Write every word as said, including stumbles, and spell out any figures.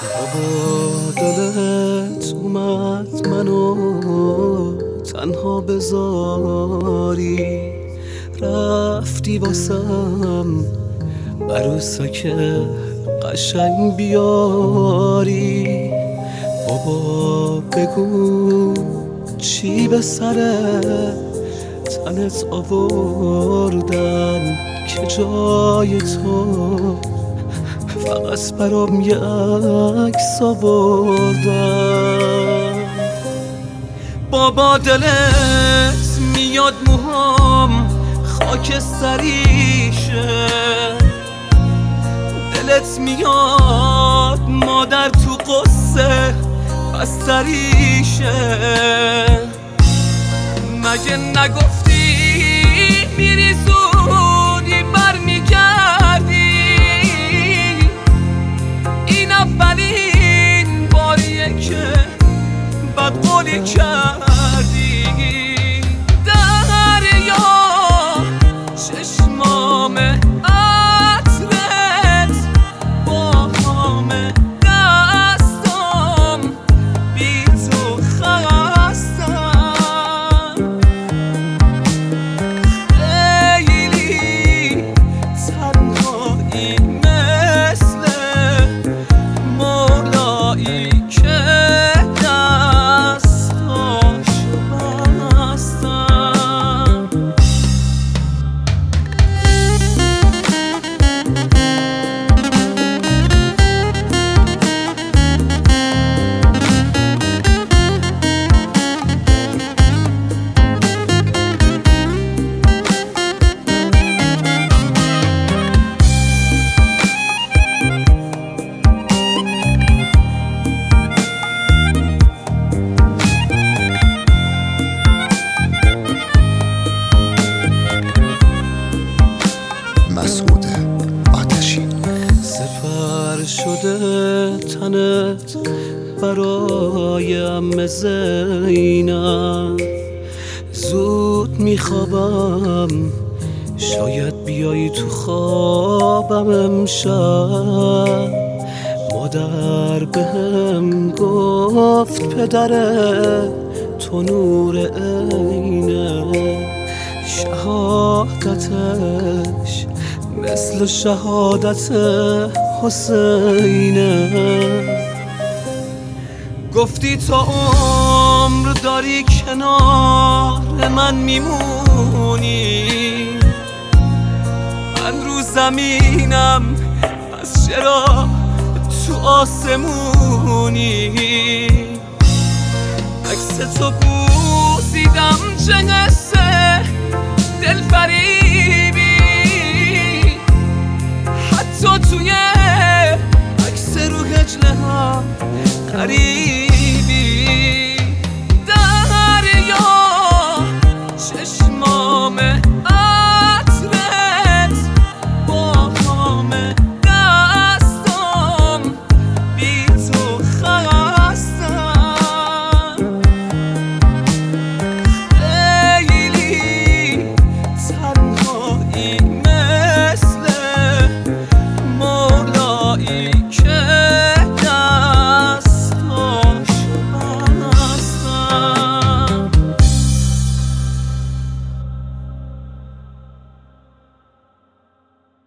بابا دلت اومد منو تنها بذاری، رفتی واسم عروسک قشنگ بیاری. بابا بگو چی به سر تنت آوردن که جای تو فقط برام یه عکس آوردن. بابا دلت میاد موهام خاک سریشه، دلت میاد مادر تو قصه پس سریشه. مگه نگفتی میری زودی برمیگردی؟ این اولین باریه که بد قولی کردی. دریا چشمام عطرت با همه دستام بی تو خستم. خیلی تنهایی مثل مولایی که دستاشو بستم. مسعود آتشی. سپر شده تنت برای عمه زینب، زود میخوابم شاید بیایی تو خوابم امشب. مادر بهم گفت پدره تو نور عینه، شهادتش مثل شهادت حسینه. گفتی تا عمر داری کنار من میمونی، من رو زمینم پس چرا تو آسمونی؟ عکس تو بوسیدم چه قصه دل فریبی، حتی توی عکس رو هجله هم قریبی. دریا چشمام عطرت با همه دستام بی تو خستم. خیلی تنهایی مثل مولایی که